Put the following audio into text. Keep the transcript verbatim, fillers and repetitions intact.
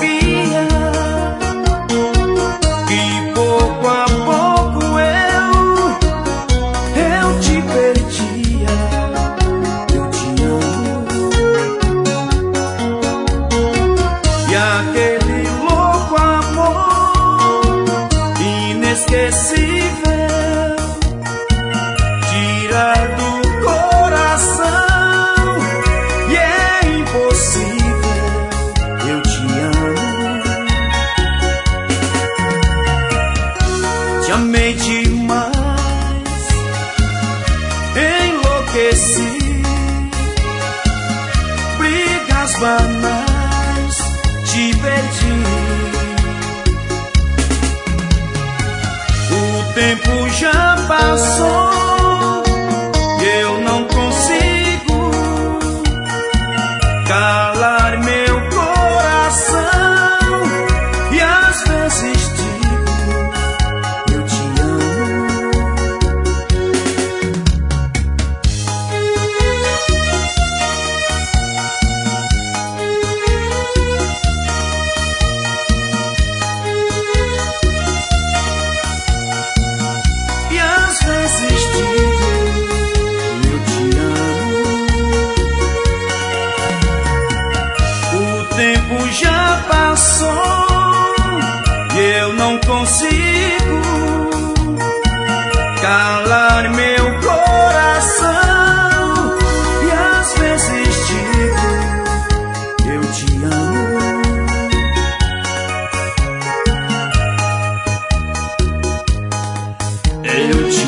sabia que pouco a pouco eu, eu te perdia. Eu te amo. E aquele louco amor inesquecível tira do coração e é impossível. Eu te amo. Te amei demais, enlouqueci. Brigas banais, te perdi. O tempo já passou, eu não consigo calar meu coração e às vezes digo, eu te amo. E às vezes digo, eu te amo. O tempo já passou e eu não consigo calar meu coração e às vezes digo, eu te amo. Eu te